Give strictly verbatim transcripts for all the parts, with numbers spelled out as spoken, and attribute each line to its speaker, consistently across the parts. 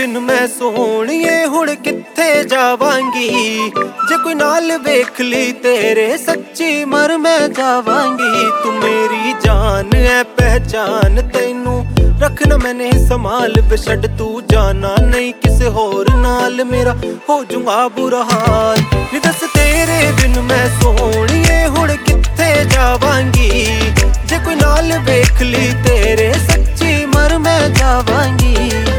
Speaker 1: बिन मैं सोहणिए हुण कित्थे जावांगी। जे कोई नाल वेख ली तेरे सच्ची मर मैं जावांगी। तू मेरी जान है पहचान तैनू रखना मैंने संभाल बेछड़ तू जाना नहीं किसे होर नाल मेरा हो जूंगा बुरा हाल। नी दस तेरे बिन मैं सोहणिए हुण कित्थे जावांगी। जे कोई नाल वेख ली तेरे सच्ची मर मैं जावांगी।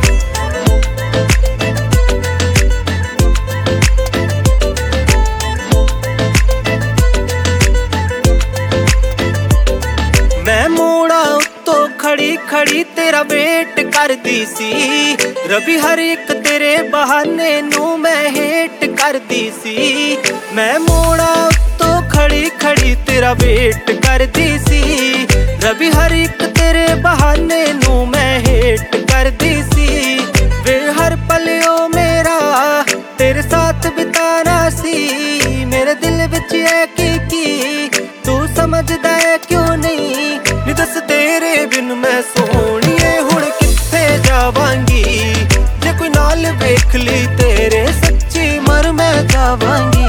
Speaker 1: मैं मोड़ा उत्तो खड़ी खड़ी तेरा वेट करदी सी। रवि हर एक तेरे बहाने नू मैं हेट करदी सी। मैं मोड़ा उत्तो खड़ी खड़ी तेरा वेट करदी सी। रवि हर एक तेरे बहाने नू मैं हेट करदी सी। वे हर पल ओ मेरा तेरे साथ बिताना सी। मेरे दिल विच है की की तू समझदा है क्यों नहीं। नी दस तेरे बिन मैं सोहणिए हुण कित्थे जावांगी। जे कोई नाल वेख ली तेरे सच्ची मर मैं जावांगी।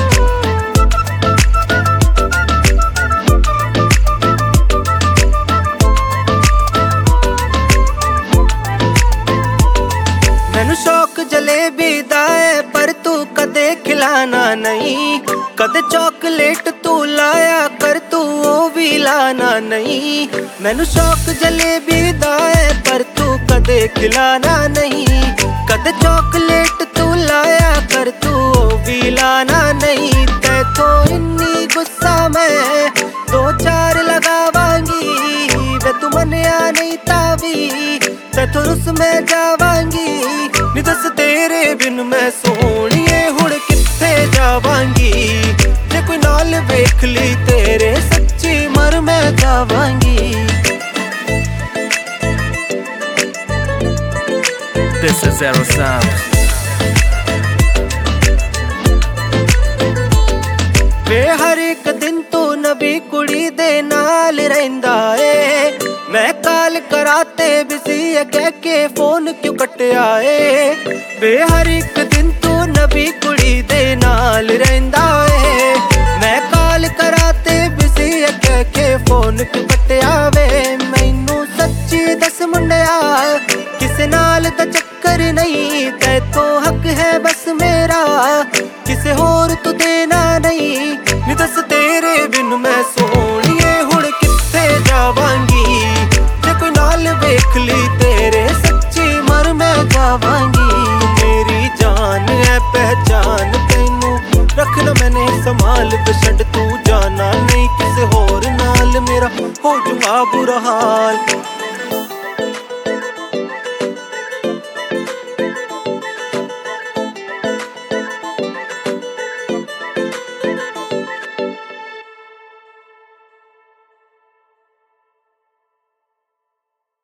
Speaker 1: मैनू शौक जलेबी दा है पर तू कदे खिलाना नहीं। कदे चॉकलेट तू लाया कर तू ओ भी लाना नहीं। मैनू शौक जलेबी दा है पर तू कदे खिलाना नहीं। कदे चॉकलेट तू लाया कर तू ओ भी लाना नहीं। तैथों इन्नी गुस्सा मैं दो चार लगावांगी। वे तू मनिया नहीं तावी तैथों रुस मैं जावांगी। नी दस तेरे बिन मैं सोहणिए हुण कित्थे जावांगी। जे कोई नाल वेख ली तेरे सच्ची मर मैं जावांगी।
Speaker 2: This is Zero Sound.
Speaker 1: वे हर एक दिन तू नवी कुड़ी दे नाल रहिंदा ए। मैं काल कराते बिजी है कह के फोन क्यों कटिया ए। वे हर एक दिन तू नवी कुड़ी दे नाल रहिंदा ए। मैं काल कराते बिजी है कह के फोन क्यों कटिया वे। मैनू सच्ची दस मुंडिया किसे नाल दा चक्कर नहीं। तैथों हक है बस मेरा किसे होर तू देना नहीं। नी दस तेरे बिन मैं सोहणिए हुण कित्थे जावांगी। जे कोई नाल वेख ली तेरे सच्ची मर मैं जावांगी। तू मेरी जान है पहचान तैनू रखना मैंने संभाल बेछड़ तू जाना नहीं किसे होर नाल मेरा हो जूंगा बुरा हाल।